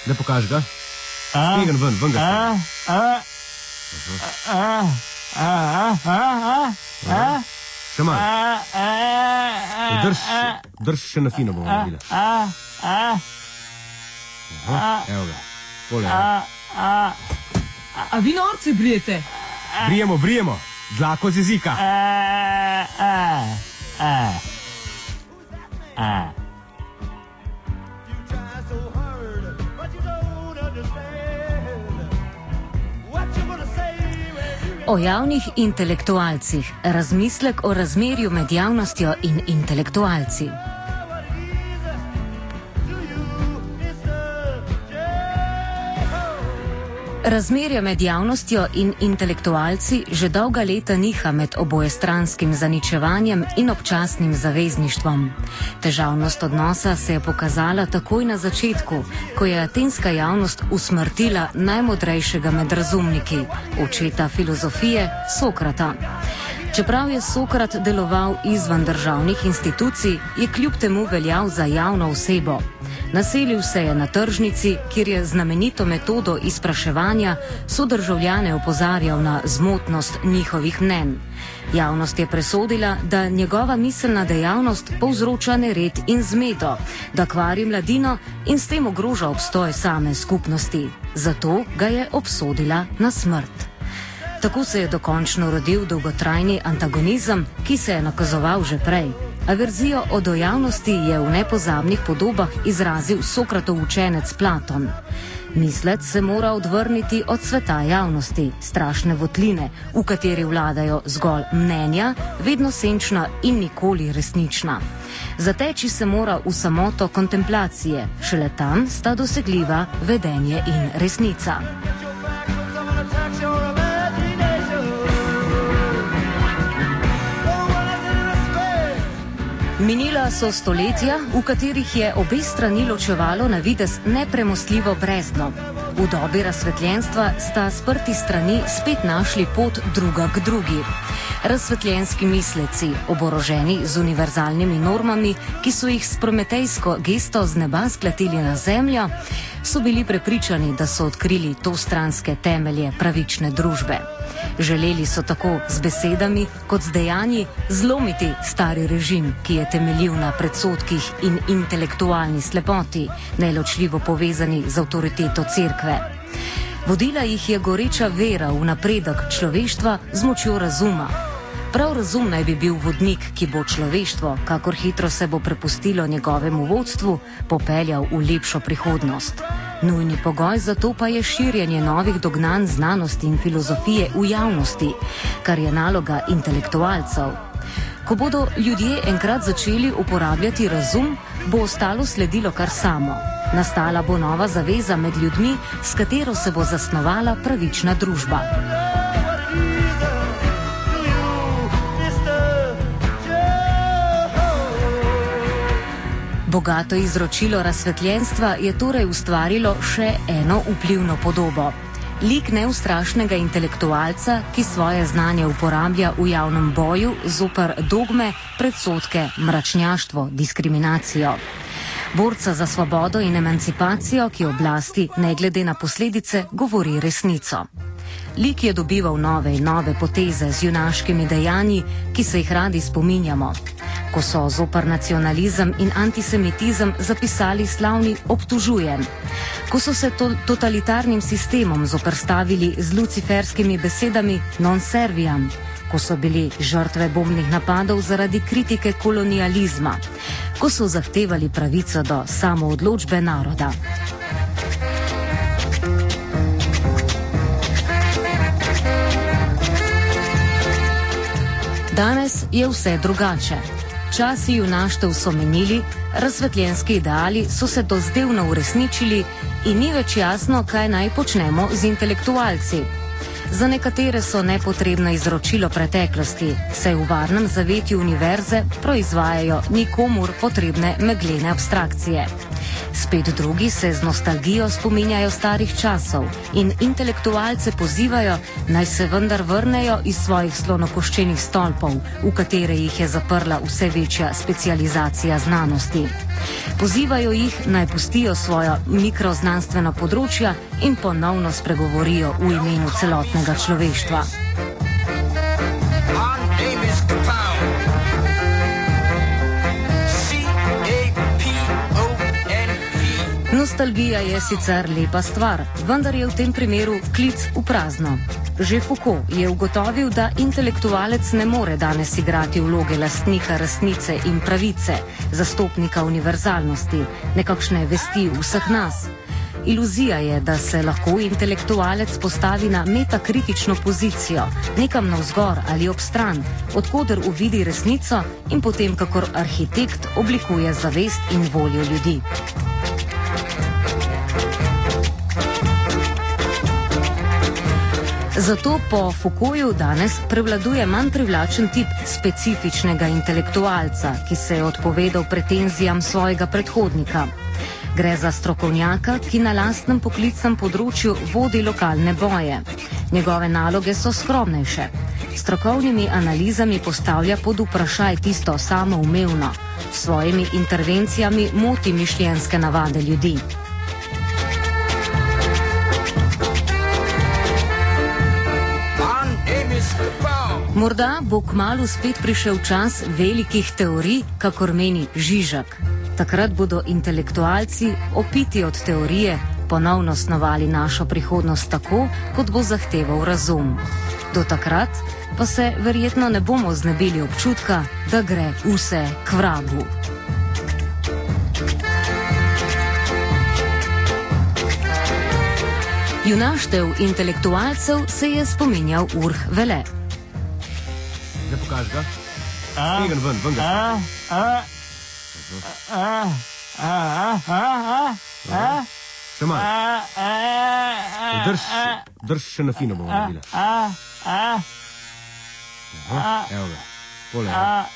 Ne pokaži ga. Stegen ven ga. Še malo. Drž še na fino bomo naredili. Evo ga. Pole. A vi norce brijete? Brijemo. Dlako z jezika. O javnih intelektualcih. Razmislek o razmerju med javnostjo in intelektualci. Razmerje med javnostjo in intelektualci že dolga leta niha med obojestranskim zaničevanjem in občasnim zavezništvom. Težavnost odnosa se je pokazala takoj na začetku, ko je atenska javnost usmrtila najmodrejšega med razumniki, očeta filozofije Sokrata. Čeprav je Sokrat deloval izven državnih institucij, je kljub temu veljal za javno osebo. Naselil se je na tržnici, kjer je znamenito metodo izpraševanja sodržavljane opozarjal na zmotnost njihovih mnenj. Javnost je presodila, da njegova miselna dejavnost povzroča nered in zmedo, da kvari mladino in s tem ogroža obstoj same skupnosti. Zato ga je obsodila na smrt. Tako se je dokončno rodil dolgotrajni antagonizem, ki se je nakazoval že prej. Averzijo o dojavnosti je v nepozabnih podobah izrazil Sokratov učenec Platon. Mislec se mora odvrniti od sveta javnosti, strašne votline, v kateri vladajo zgolj mnenja, vedno senčna in nikoli resnična. Zateči se mora v samoto kontemplacije, šele tam sta dosegljiva vedenje in resnica. Minila so stoletja, v katerih je obe strani ločevalo na videz nepremostljivo brezno. V dobi razsvetljenstva sta sprti strani spet našli pot druga k drugi. Razsvetljenski misleci, oboroženi z univerzalnimi normami, ki so jih s prometejsko gesto z neba sklatili na zemljo, so bili prepričani, da so odkrili to stranske temelje pravične družbe. Želeli so tako z besedami kot z dejanji zlomiti stari režim, ki je temeljil na predsodkih in intelektualni slepoti, neločljivo povezani z avtoriteto cerkve. Vodila jih je goreča vera v napredek človeštva z močjo razuma. Prav razum naj bi bil vodnik, ki bo človeštvo, kakor hitro se bo prepustilo njegovemu vodstvu, popeljal v lepšo prihodnost. Nujni pogoj za to pa je širjenje novih dognanj znanosti in filozofije v javnosti, kar je naloga intelektualcev. Ko bodo ljudje enkrat začeli uporabljati razum, bo ostalo sledilo kar samo. Nastala bo nova zaveza med ljudmi, s katero se bo zasnovala pravična družba. Bogato izročilo razsvetljenstva je torej ustvarilo še eno vplivno podobo. Lik neustrašnega intelektualca, ki svoje znanje uporablja v javnem boju zoper dogme, predsodke, mračnjaštvo, diskriminacijo. Borca za svobodo in emancipacijo, ki oblasti, ne glede na posledice, govori resnico. Lik je dobival nove in nove poteze z junaškimi dejanji, ki se jih radi spominjamo. Ko so zoper nacionalizem in antisemitizem zapisali slavni obtožujem. Ko so se totalitarnim sistemom zoperstavili z luciferskimi besedami non serviam. Ko so bili žrtve bombnih napadov zaradi kritike kolonializma. Ko so zahtevali pravico do samoodločbe naroda. Danes je vse drugače. Časi junaštev so menili, razsvetljenski ideali so se dozdevno uresničili in ni več jasno, kaj naj počnemo z intelektualci. Za nekatere so nepotrebno izročilo preteklosti, saj v varnem zavetju univerze proizvajajo nikomur potrebne meglene abstrakcije. Spet drugi se z nostalgijo spominjajo starih časov in intelektualce pozivajo, naj se vendar vrnejo iz svojih slonokoščenih stolpov, v katere jih je zaprla vse večja specializacija znanosti. Pozivajo jih, naj pustijo svoja mikroznanstvena področja in ponovno spregovorijo v imenu celotnega človeštva. Nostalgija je sicer lepa stvar, vendar je v tem primeru klic v prazno. Že Foucault je ugotovil, da intelektualec ne more danes igrati vloge lastnika resnice in pravice, zastopnika univerzalnosti, nekakšne vesti vseh nas. Iluzija je, da se lahko intelektualec postavi na metakritično pozicijo, nekam navzgor ali ob stran, odkoder uvidi resnico in potem kakor arhitekt oblikuje zavest in voljo ljudi. Zato po Foucaultu danes prevladuje manj privlačen tip specifičnega intelektualca, ki se je odpovedal pretenzijam svojega predhodnika. Gre za strokovnjaka, ki na lastnem poklicnem področju vodi lokalne boje. Njegove naloge so skromnejše. S strokovnimi analizami postavlja pod vprašaj tisto samoumevno. S svojimi intervencijami moti mišljenjske navade ljudi. Morda bo kmalu spet prišel čas velikih teorij, kakor meni Žižek. Takrat bodo intelektualci, opiti od teorije, ponovno snovali našo prihodnost tako, kot bo zahteval razum. Do takrat pa se verjetno ne bomo znebili občutka, da gre vse k vragu. Junaštev intelektualcev se je spominjal Urh Vele. Ne pokaži ga? Stegan ven ga. Še malo. Drž še na fino bomo naredili. Evo ga. Pole.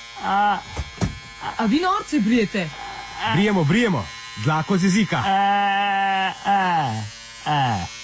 A vi norci brijete? Brijemo. Dlako z jezika.